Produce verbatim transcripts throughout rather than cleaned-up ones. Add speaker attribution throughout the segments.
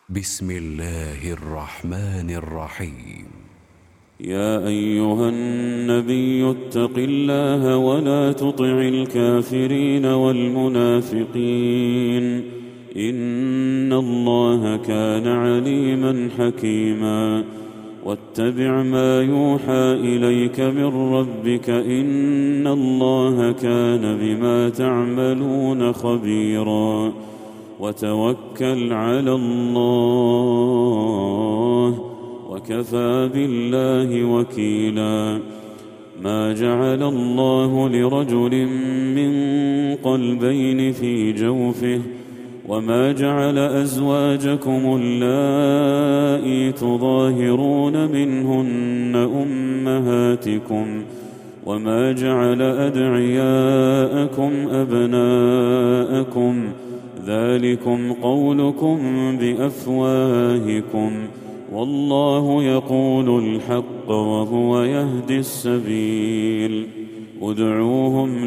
Speaker 1: بسم الله الرحمن الرحيم.
Speaker 2: يا أيها النبي اتق الله ولا تطع الكافرين والمنافقين إن الله كان عليما حكيما. واتبع ما يوحى إليك من ربك إن الله كان بما تعملون خبيرا. وتوكل على الله وكفى بالله وكيلا. ما جعل الله لرجل من قلبين في جوفه وما جعل أزواجكم اللائي تظاهرون منهن أمهاتكم وما جعل أدعياءكم أبناءكم ذلكم قولكم بأفواهكم والله يقول الحق وهو يهدي السبيل. ادعوهم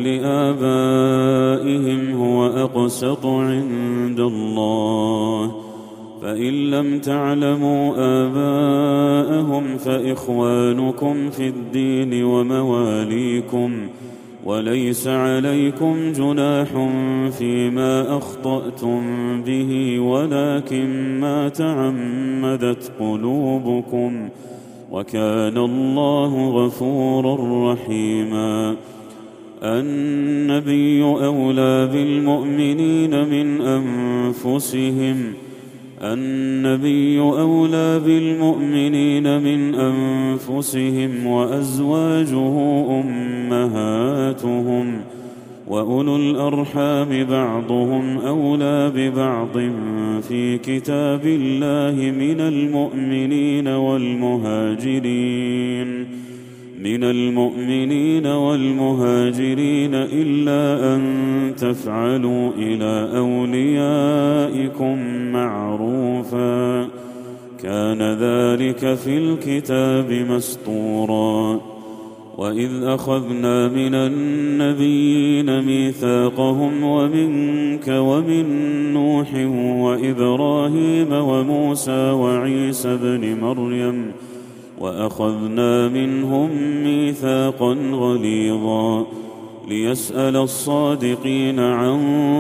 Speaker 2: لآبائهم هو أقسط عند الله فإن لم تعلموا آباءهم فإخوانكم في الدين ومواليكم وليس عليكم جناح فيما أخطأتم به ولكن ما تعمدت قلوبكم وكان الله غفورا رحيما. النبي أولى بالمؤمنين من أنفسهم النبي أولى بالمؤمنين من أنفسهم وأزواجه أمهاتهم وأولو الأرحام بعضهم أولى ببعض في كتاب الله من المؤمنين والمهاجرين من المؤمنين والمهاجرين إلا أن تفعلوا إلى أوليائكم معروفا كان ذلك في الكتاب مسطورا. وإذ أخذنا من النبيين ميثاقهم ومنك ومن نوح وإبراهيم وموسى وعيسى بن مريم وأخذنا منهم ميثاقا غليظا ليسأل الصادقين عن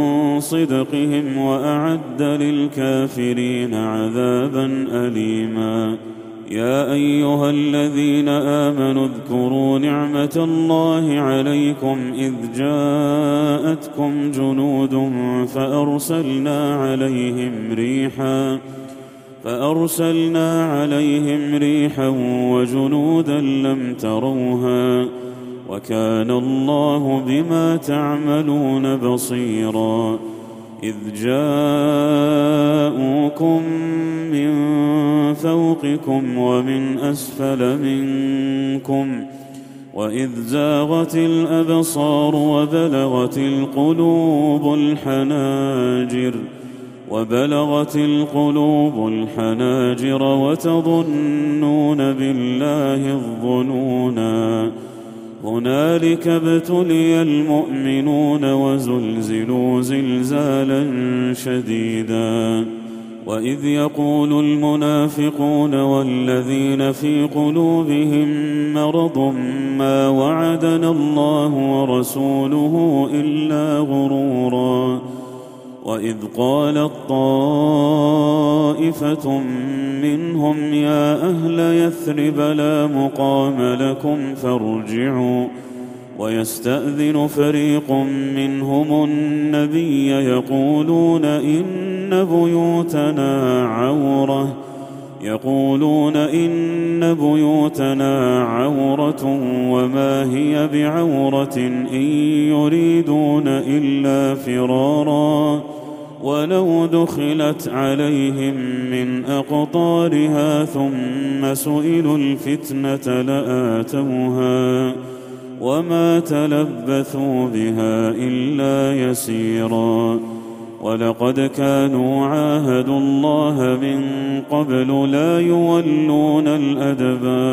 Speaker 2: صدقهم وأعد للكافرين عذابا أليما. يا أيها الذين آمنوا اذكروا نعمة الله عليكم إذ جاءتكم جنود فأرسلنا عليهم ريحا فأرسلنا عليهم ريحا وجنودا لم تروها وكان الله بما تعملون بصيرا. إذ جاءوكم من فوقكم ومن أسفل منكم وإذ زاغت الأبصار وبلغت القلوب الحناجر وبلغت القلوب الحناجر وتظنون بالله الظنونا. هنالك ابتلي المؤمنون وزلزلوا زلزالا شديدا. وإذ يقول المنافقون والذين في قلوبهم مرض ما وعدنا الله ورسوله إلا غرورا. وإذ قالت طائفة منهم يا أهل يثرب لا مقام لكم فارجعوا ويستأذن فريق منهم النبي يقولون إن بيوتنا عورة يقولون إن بيوتنا عورة وما هي بعورة إن يريدون إلا فرارا ولو دخلت عليهم من أقطارها ثم سئلوا الفتنة لآتوها وما تلبثوا بها إلا يسيرا. ولقد كانوا عاهدوا الله من قبل لا يولون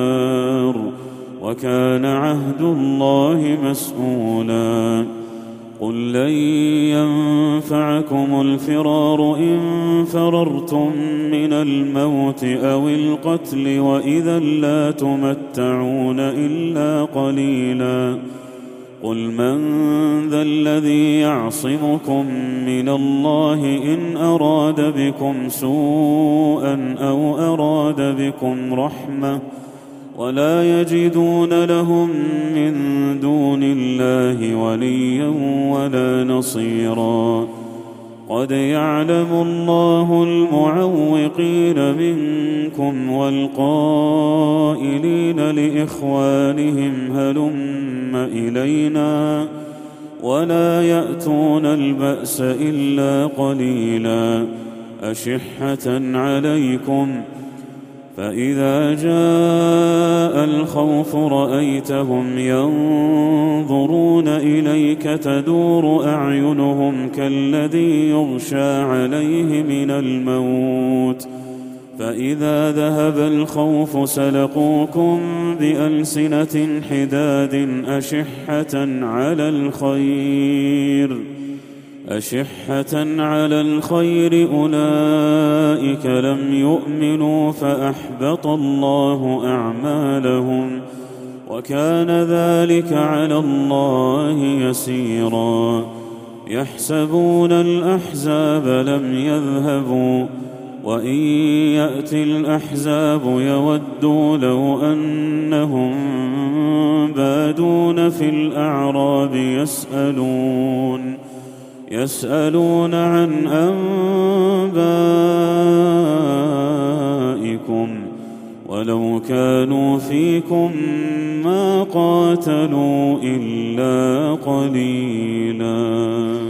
Speaker 2: الأدبار وكان عهد الله مسؤولا. قل لن ينفعكم الفرار إن فررتم من الموت أو القتل وإذا لا تمتعون إلا قليلا قل من ذا الذي يعصمكم من الله إن أراد بكم سوءا أو أراد بكم رحمة ولا يجدون لهم من دون الله وليا ولا نصيرا قد يعلم الله المعوقين منكم والقائلين لإخوانهم هلم إلينا ولا يأتون البأس إلا قليلا أشحة عليكم فإذا جاء الخوف رأيتهم ينظرون إليك تدور أعينهم كالذي يغشى عليه من الموت فإذا ذهب الخوف سلقوكم بألسنة حداد أشحة على الخير أشحة على الخير أولئك لم يؤمنوا فأحبط الله أعمالهم وكان ذلك على الله يسيرا يحسبون الأحزاب لم يذهبوا وإن يأتي الأحزاب يودوا لو أنهم بادون في الأعراب يسألون يسألون عن أنبائكم ولو كانوا فيكم ما قاتلوا إلا قليلا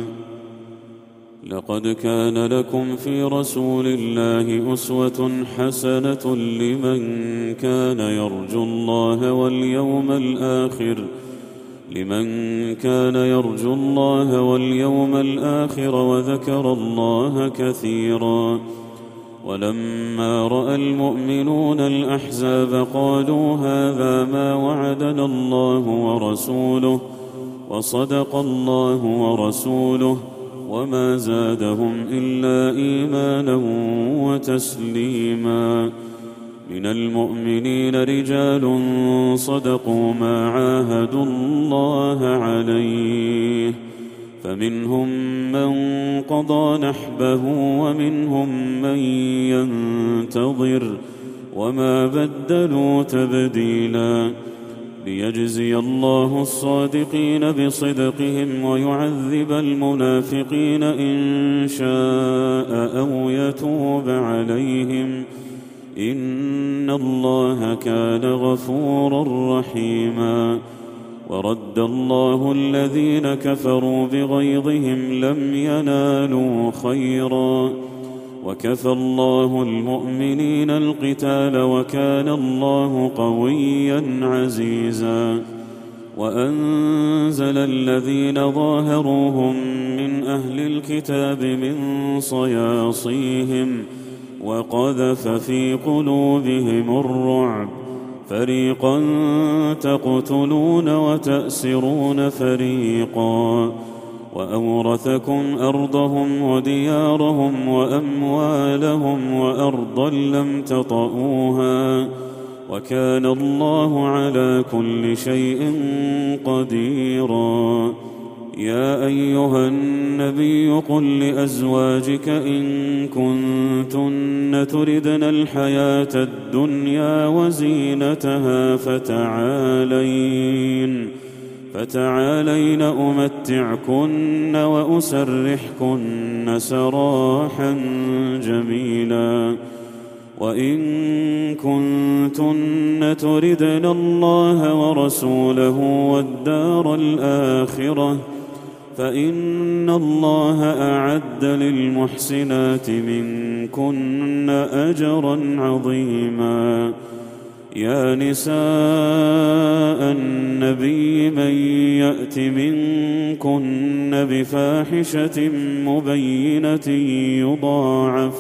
Speaker 2: لقد كان لكم في رسول الله أسوة حسنة لمن كان يرجو الله واليوم الآخر لمن كان يرجو الله واليوم الآخر وذكر الله كثيرا ولما رأى المؤمنون الأحزاب قالوا هذا ما وعدنا الله ورسوله وصدق الله ورسوله وما زادهم إلا إيمانا وتسليما من المؤمنين رجال صدقوا ما عاهدوا الله عليه فمنهم من قضى نحبه ومنهم من ينتظر وما بدلوا تبديلا ليجزي الله الصادقين بصدقهم ويعذب المنافقين إن شاء أو يتوب عليهم إن الله كان غفورا رحيما ورد الله الذين كفروا بغيظهم لم ينالوا خيرا وكفى الله المؤمنين القتال وكان الله قويا عزيزا وأنزل الذين ظاهروهم من أهل الكتاب من صياصيهم وقذف في قلوبهم الرعب فريقا تقتلون وتأسرون فريقا وأورثكم أرضهم وديارهم وأموالهم وأرضا لم تطئوها وكان الله على كل شيء قديرا يا أيها النبي قل لأزواجك إن كنتن تردن الحياة الدنيا وزينتها فتعالين فتعالين أمتعكن وأسرحكن سراحا جميلا وإن كنتن تردن الله ورسوله والدار الآخرة فإن الله أعد للمحسنات منكن أجرا عظيما يا نساء النبي من يأت منكن بفاحشة مبينة يضاعف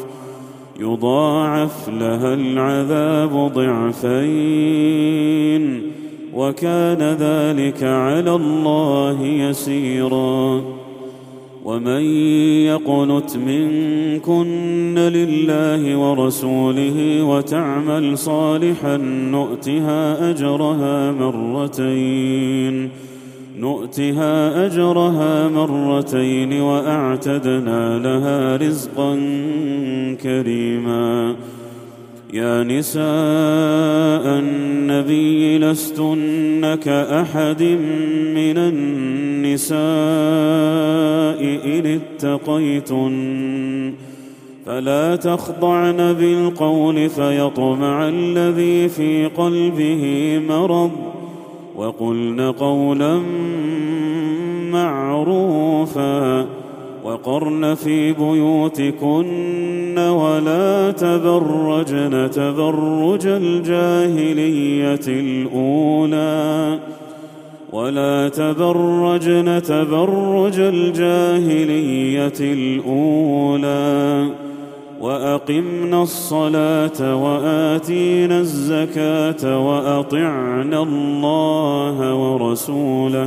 Speaker 2: يضاعف لها العذاب ضعفين وكان ذلك على الله يسيرا. ومن يقنت منكن لله ورسوله وتعمل صالحا نؤتها أجرها مرتين نؤتها أجرها مرتين وأعتدنا لها رزقا كريما. يا نساء النبي لستن كأحد من النساء إن اتقيتن فلا تخضعن بالقول فيطمع الذي في قلبه مرض وقلن قولا معروفا وقرن في بيوتكن ولا تبرجن تبرج الجاهلية الأولى ولا تبرجن تبرج الجاهلية الأولى وأقمنا الصلاة وآتينا الزكاة وأطعنا الله ورسوله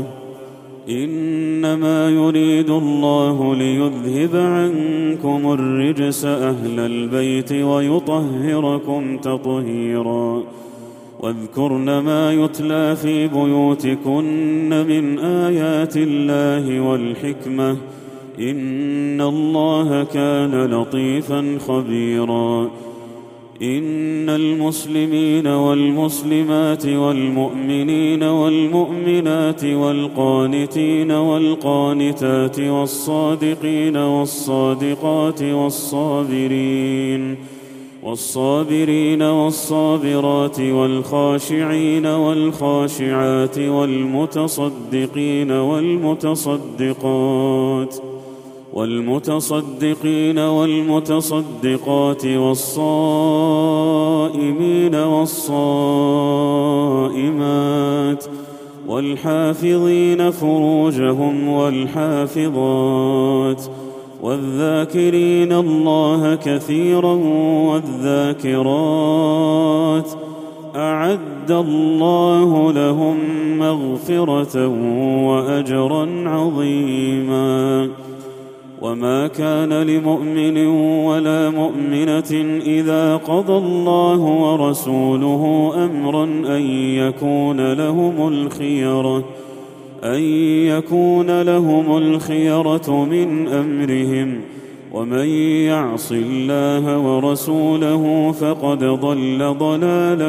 Speaker 2: إنما يريد الله ليذهب عنكم الرجس أهل البيت ويطهركم تطهيرا. واذكرن ما يتلى في بيوتكن من آيات الله والحكمة إن الله كان لطيفا خبيرا. إن المسلمين والمسلمات والمؤمنين والمؤمنات والقانتين والقانتات والصادقين والصادقات والصابرين والصابرين والصابرات والخاشعين والخاشعات والمتصدقين والمتصدقات والمتصدقين والمتصدقات والصائمين والصائمات والحافظين فروجهم والحافظات والذاكرين الله كثيرا والذاكرات أعد الله لهم مغفرة وأجرا عظيما. وما كان لمؤمن ولا مؤمنة إذا قضى الله ورسوله أمرا أن يكون لهم الخيرة أن يكون لهم الخيرة من أمرهم ومن يعص الله ورسوله فقد ضل ضلالا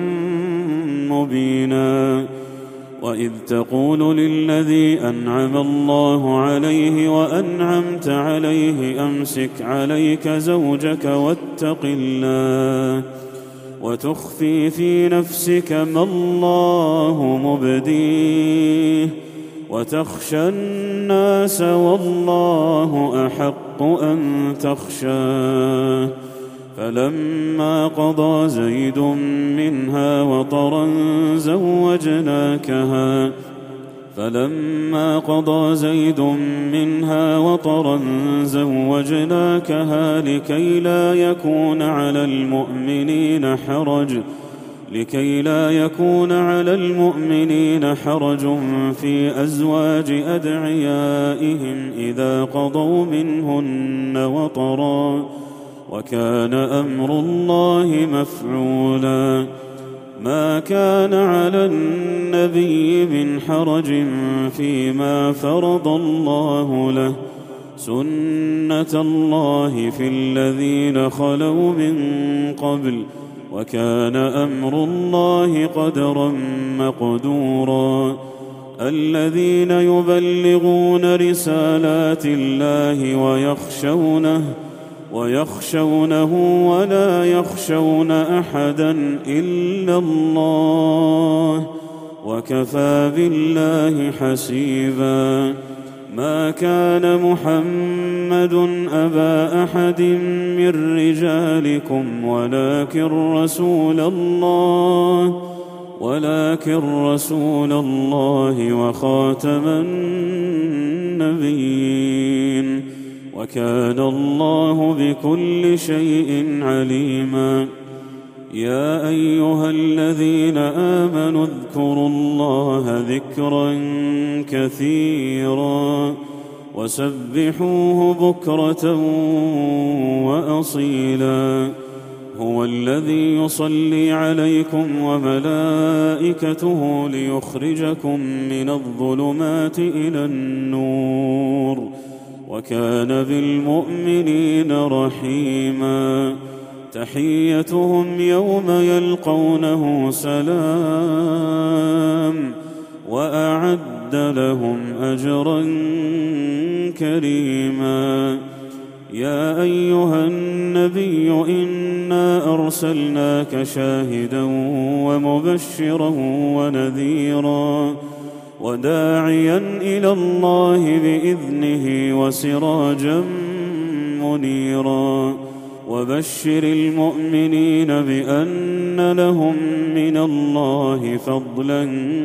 Speaker 2: مبينا. وإذ تقول للذي أنعم الله عليه وأنعمت عليه أمسك عليك زوجك واتق الله وتخفي في نفسك ما الله مبديه وتخشى الناس والله أحق أن تخشاه. فلما قضى زيد منها وطرا زوجناكها فلما قضى زيد منها وطرا زوجناكها لكي لا يكون على المؤمنين حرج لكي لا يكون على المؤمنين حرج في أزواج أدعيائهم إذا قضوا منهن وطرا وكان أمر الله مفعولا. ما كان على النبي من حرج فيما فرض الله له سنة الله في الذين خلوا من قبل وكان أمر الله قدرا مقدورا. الذين يبلغون رسالات الله ويخشونه ويخشونه ولا يخشون أحدا إلا الله وكفى بالله حسيبا. ما كان محمد أبا أحد من رجالكم ولكن رسول الله ولكن رسول الله وخاتم النبيين وكان الله بكل شيء عليما. يا أيها الذين آمنوا اذكروا الله ذكرا كثيرا وسبحوه بكرة وأصيلا هو الذي يصلي عليكم وملائكته ليخرجكم من الظلمات إلى النور وكان بالمؤمنين رحيما تحيتهم يوم يلقونه سلام وأعد لهم أجرا كريما يا أيها النبي إنا أرسلناك شاهدا ومبشرا ونذيرا وداعيا إلى الله بإذنه وسراجا منيرا وبشر المؤمنين بأن لهم من الله فضلا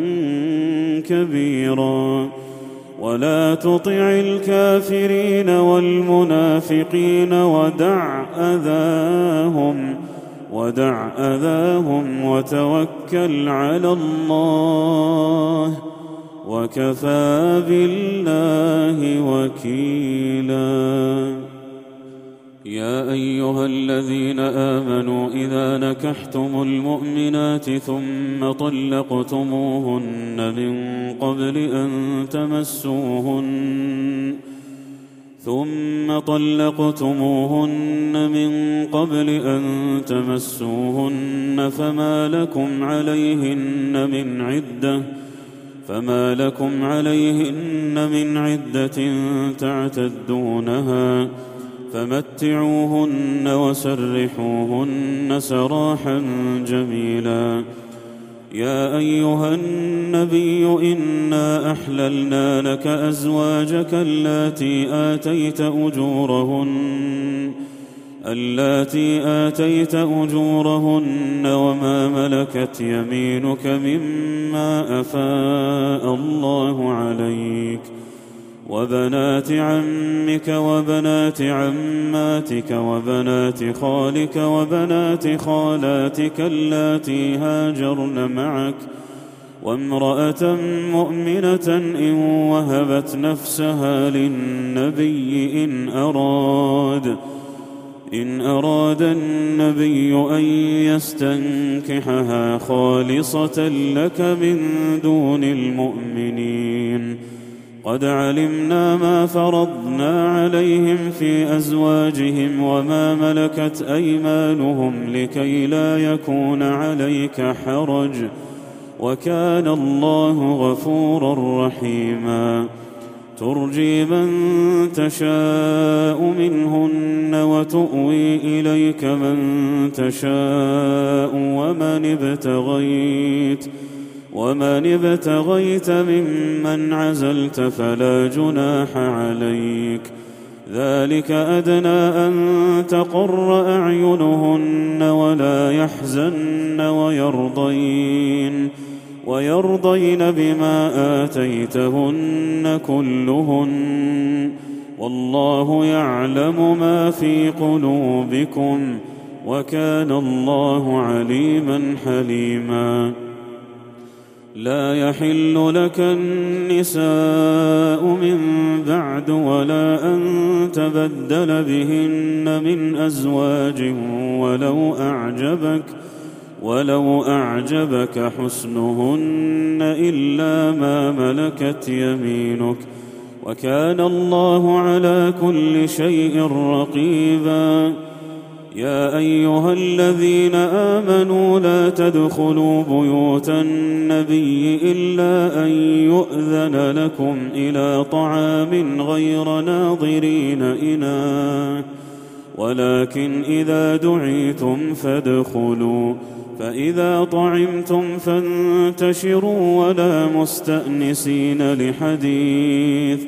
Speaker 2: كبيرا ولا تطع الكافرين والمنافقين ودع أذاهم ودع أذاهم وتوكل على الله وكفى بالله وكيلا يا أيها الذين آمنوا إذا نكحتم المؤمنات ثم طلقتموهن من قبل أن تمسوهن ثم طلقتموهن من قبل أن تمسوهن فما لكم عليهن من عدة فما لكم عليهن من عدة تعتدونها فمتعوهن وسرحوهن سراحا جميلا يا أيها النبي إنا أحللنا لك أزواجك اللاتي آتيت أجورهن اللاتي آتيت أجورهن وما ملكت يمينك مما أفاء الله عليك وبنات عمك وبنات عماتك وبنات خالك وبنات خالاتك اللاتي هاجرن معك وامرأة مؤمنة إن وهبت نفسها للنبي إن أراد إن أراد النبي أن يستنكحها خالصة لك من دون المؤمنين قد علمنا ما فرضنا عليهم في أزواجهم وما ملكت أيمانهم لكي لا يكون عليك حرج وكان الله غفورا رحيما ترجي من تشاء منهن وتؤوي إليك من تشاء ومن ابتغيت ومن ابتغيت ممن عزلت فلا جناح عليك ذلك أدنى أن تقر أعينهن ولا يحزن ويرضين ويرضين بما آتيتهن كلهن والله يعلم ما في قلوبكم وكان الله عليما حليما لا يحل لك النساء من بعد ولا أن تبدل بهن من أزواج ولو أعجبك ولو أعجبك حسنهن إلا ما ملكت يمينك وكان الله على كل شيء رقيبا يا أيها الذين آمنوا لا تدخلوا بيوت النبي إلا أن يؤذن لكم إلى طعام غير ناظرين إناه ولكن إذا دعيتم فادخلوا فإذا طعمتم فانتشروا ولا مستأنسين لحديث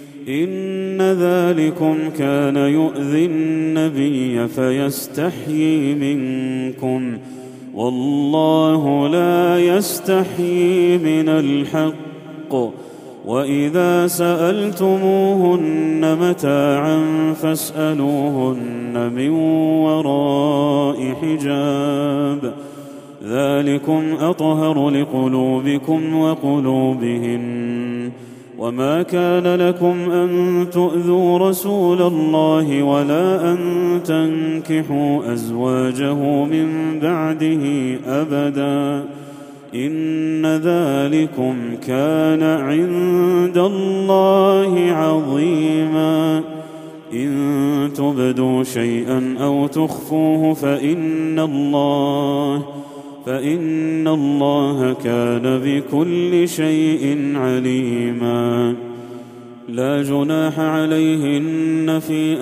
Speaker 2: إن ذلكم كان يؤذي النبي فيستحيي منكم والله لا يستحيي من الحق وإذا سألتموهن متاعا فاسألوهن من وراء حجاب ذلكم أطهر لقلوبكم وقلوبهن وما كان لكم أن تؤذوا رسول الله ولا أن تنكحوا أزواجه من بعده أبدا إن ذلكم كان عند الله عظيما إن تبدوا شيئا أو تخفوه فإن الله فإن الله كان بكل شيء عليما لا جناح عليهن في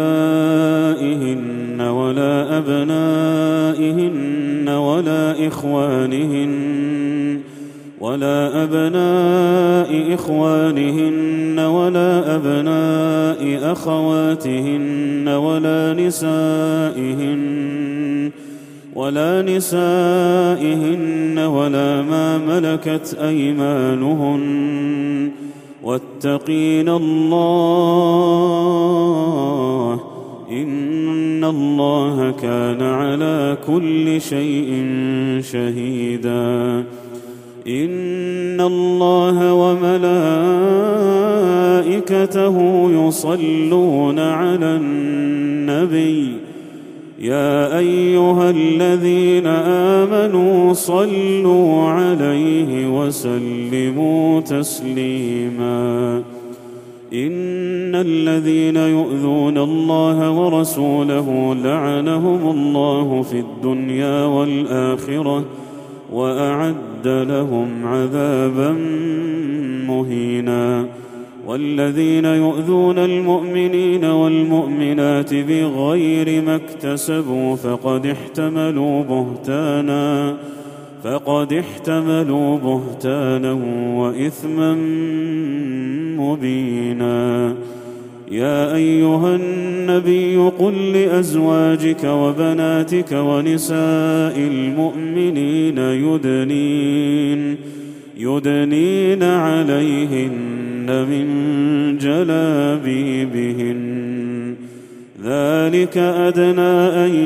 Speaker 2: آبائهن ولا أبنائهن ولا إخوانهن ولا أبناء إخوانهن ولا أبناء أخواتهن ولا نسائهن ولا نسائهن ولا ما ملكت أيمانهن واتقين الله إن الله كان على كل شيء شهيدا إن الله وملائكته يصلون على النبي يا أيها الذين آمنوا صلوا عليه وسلموا تسليما إن الذين يؤذون الله ورسوله لعنهم الله في الدنيا والآخرة وأعد لهم عذابا مهينا والذين يؤذون المؤمنين والمؤمنات بغير ما اكتسبوا فقد احتملوا بهتانا فقد احتملوا بهتانا وإثما مبينا يا أيها النبي قل لأزواجك وبناتك ونساء المؤمنين يدنين يدنين عليهن من جلابيبهن ذلك أدنى أن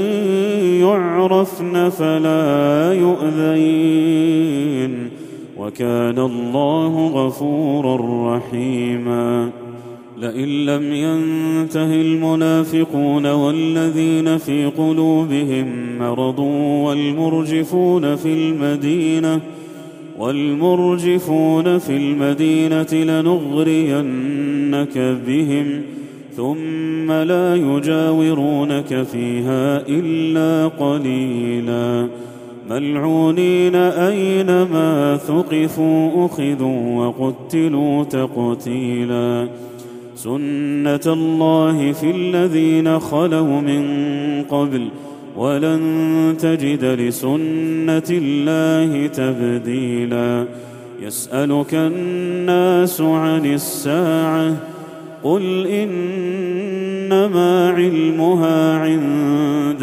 Speaker 2: يعرفن فلا يؤذين وكان الله غفورا رحيما لئن لم ينته المنافقون والذين في قلوبهم مرض والمرجفون في المدينة والمرجفون في المدينة لنغرينك بهم ثم لا يجاورونك فيها إلا قليلا ملعونين أينما ثقفوا أخذوا وقتلوا تقتيلا سنة الله في الذين خلوا من قبل ولن تجد لسنة الله تبديلا يسألك الناس عن الساعة قل إنما علمها عند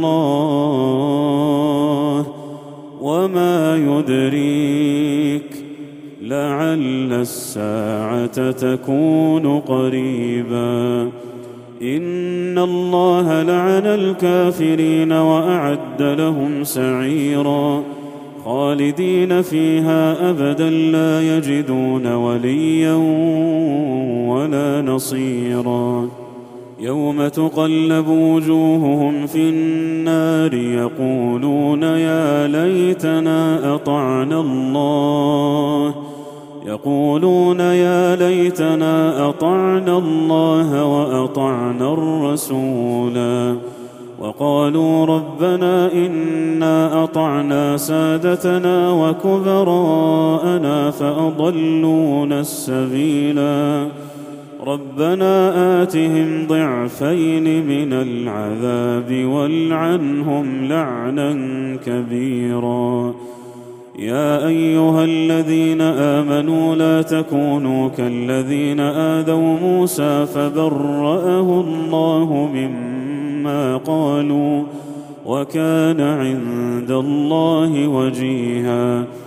Speaker 2: الله وما يدريك لعل الساعة تكون قريبا إن الله لعن الكافرين وأعد لهم سعيرا خالدين فيها أبدا لا يجدون وليا ولا نصيرا يوم تقلب وجوههم في النار يقولون يا ليتنا أطعنا الله يقولون يا ليتنا أطعنا الله وأطعنا الرسولا وقالوا ربنا إنا أطعنا سادتنا وكبراءنا فأضلونا السبيلا ربنا آتهم ضعفين من العذاب والعنهم لعنا كبيرا يا أيها الذين آمنوا لا تكونوا كالذين آذوا موسى فبرأه الله مما قالوا وكان عند الله وجيها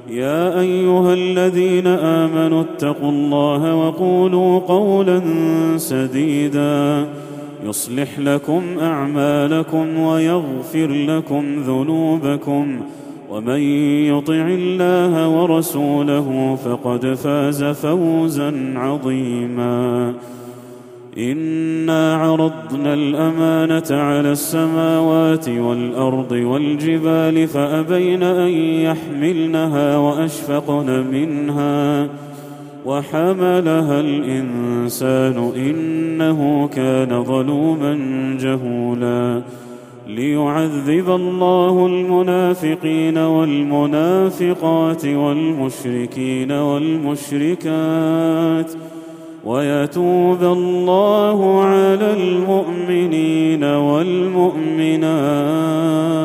Speaker 2: يا أيها الذين آمنوا اتقوا الله وقولوا قولا سديدا يصلح لكم أعمالكم ويغفر لكم ذنوبكم ومن يطع الله ورسوله فقد فاز فوزا عظيما إنا عرضنا الأمانة على السماوات والأرض والجبال فأبين أن يحملنها وأشفقن منها وحملها الإنسان إنه كان ظلوما جهولا ليعذب الله المنافقين والمنافقات والمشركين والمشركات ويتوب الله على المؤمنين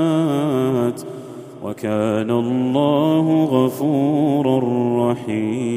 Speaker 2: والمؤمنات وكان الله غفورا رحيما.